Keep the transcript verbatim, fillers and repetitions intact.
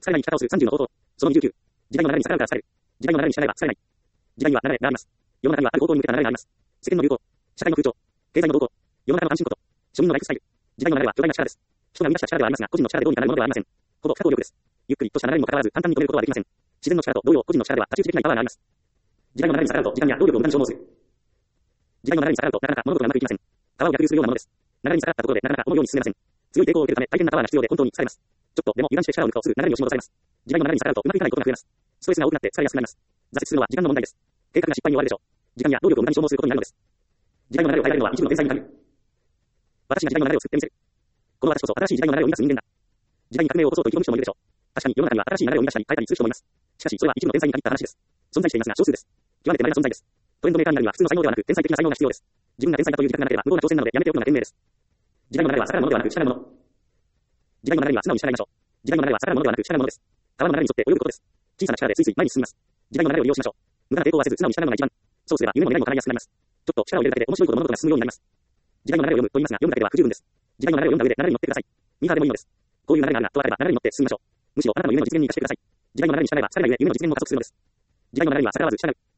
使えない生き方をするさんじゅうの方法。そのにじゅうきゅう。時代の流れに逆らうから使える。時代の流れに従えば使えない。時代には流れがあります。世の中にはある方向に向けた流れがあります。世間の流行、社会の風潮、経済の動向、世の中の関心事、庶民のライフスタイル。時代の流れは巨大な力です。人が生み出した力ではありますが、個人の力でどうにかなるものではありません。ほぼ不可抗力です。ゆっくりとした流れにもかかわらず簡単に止めることはできません。自然の力と同様、個人の力では太刀打ちできないパワーがあります。時代の流れに逆らうと時間や労力を無駄に消耗する。時代の流れに逆らうとなかなか物事がうまくいきません。川を逆流するようなものです。流れに逆らったところでなかなか思うように進めません。強い抵抗を受けるため大変なパワーが必要で本当に疲れます。ちょっとでも油断して力を抜くとすぐ流れに押し戻されます。時代の流れに逆らうとうまくいかないことが増えます。ストレスが多くなって疲れやすくなります。挫折するのは時間の問題です。計画が失敗に終わるでしょう。時間や労力を無駄に消耗することになるのです。時代の流れを変えられるのは一部の天才に限る。私が時代の流れを作ってみせる。この私こそ新しい時代の流れを生み出す人間だ。時代に革命を起こそうと意気込む人もいるでしょう。確かに世の中には新しい流れを生み出したり変えたりする人もいます。しかしそれは一部の天才に限った話です。存在していますが少数です。極めて稀な存在です。トレンドメーカーになるには普通の才能ではなく天才的な才能が必要です。自分が天才だという自覚がなければ無謀な挑戦なのでやめておくのが賢明です。時代の流れは逆らうものではなく従うもの。時代の流れには素直に従いましょう。時代の流れは逆らうものではなく従うものです。川の流れに沿って泳ぐことです。小さな力でスイスイ前に進みます。時代の流れを利用しましょう。無駄な抵抗はせず素直に従うのが一番。そうすれば夢も未来も叶いやすくなります。ちょっと力を入れるだけで面白いこと物事が進むようになります。時代の流れを読むと言いますが読むだけでは不十分です。時代の流れを読んだ上で流れに乗ってください。ミーハーでもいいのです。こういう流れがあるなと分かれば流れに乗って進みましょう。むしろあなたの夢の実現に生かしてください。時代の流れに従えば疲れない上夢の実現も加速するのです。時代の流れには逆らわず従う。